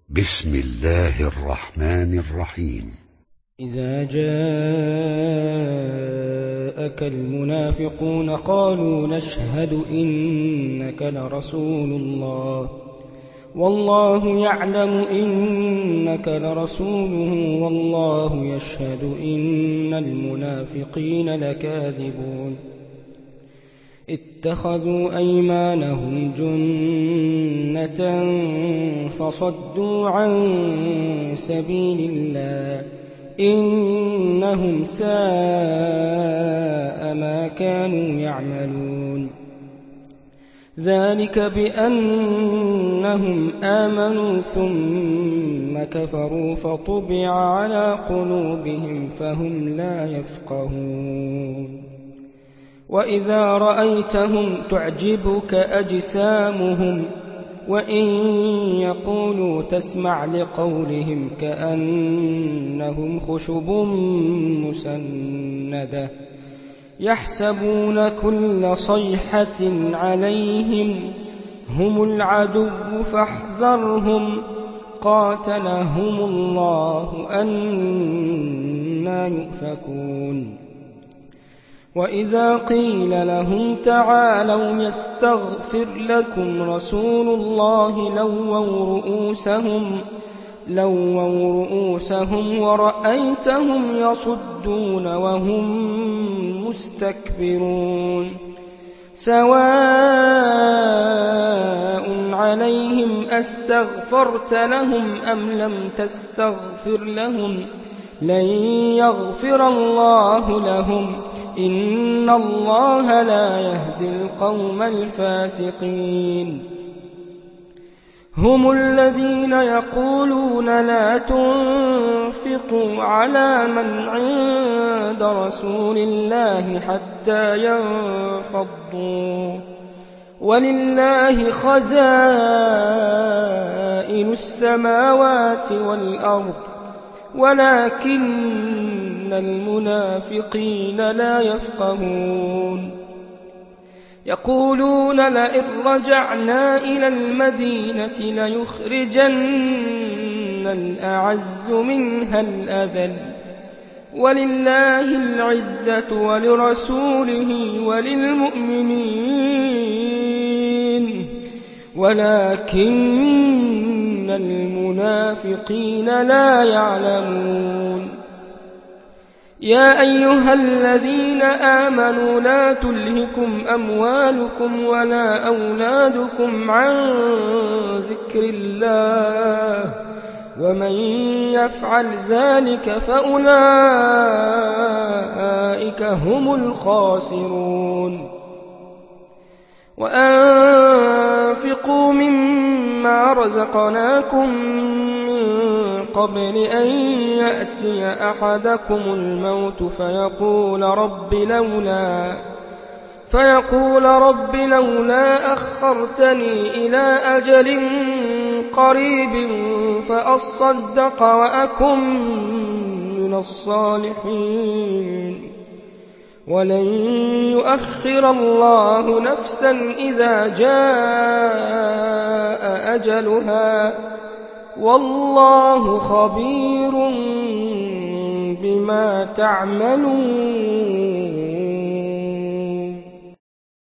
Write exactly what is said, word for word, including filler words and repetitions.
بسم الله الرحمن الرحيم. إذا جاءك المنافقون قالوا نشهد إنك لرسول الله والله يعلم إنك لرسوله والله يشهد إن المنافقين لكاذبون اتخذوا أيمانهم جنة فصدوا عن سبيل الله إنهم ساء ما كانوا يعملون ذلك بأنهم آمنوا ثم كفروا فطبع على قلوبهم فهم لا يفقهون وإذا رأيتهم تعجبك أجسامهم وإن يقولوا تسمع لقولهم كأنهم خشب مسندة يحسبون كل صيحة عليهم هم العدو فاحذرهم قاتلهم الله أنى يؤفكون وإذا قيل لهم تعالوا يستغفر لكم رسول الله لووا رؤوسهم لووا رؤوسهم ورأيتهم يصدون وهم مستكبرون سواء عليهم أستغفرت لهم أم لم تستغفر لهم لن يغفر الله لهم إن الله لا يهدي القوم الفاسقين هم الذين يقولون لا تنفقوا على من عند رسول الله حتى ينفضوا ولله خزائن السماوات والأرض ولكن المنافقين لا يفقهون يقولون لئن رجعنا إلى المدينة ليخرجن الأعز منها الأذل ولله العزة ولرسوله وللمؤمنين ولكن المنافقين لا يعلمون يا أيها الذين آمنوا لا تلهكم أموالكم ولا أولادكم عن ذكر الله ومن يفعل ذلك فأولئك هم الخاسرون وأنفقوا مما رزقناكم من قبل أن يأتي أحدكم الموت فيقول رب لولا فيقول رب لولا أخرتني إلى أجل قريب فأصدق وأكن من الصالحين ولن يؤخر الله نفسا إذا جاء أجلها والله خبير بما تعملون.